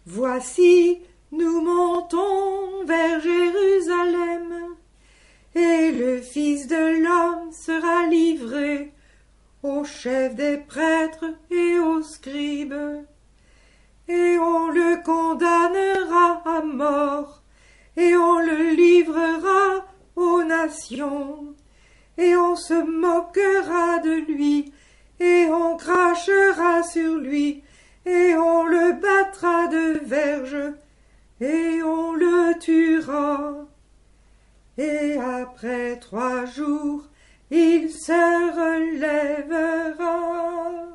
Voici, nous montons vers Jérusalem, et le Fils de l'homme sera livré aux chefs des prêtres et aux scribes, et on le condamnera à mort, et on le livrera aux nations, et on se moquera de lui, et on crachera sur lui, et on le battra de verges, et on le tuera. Et après 3 jours, il se relèvera.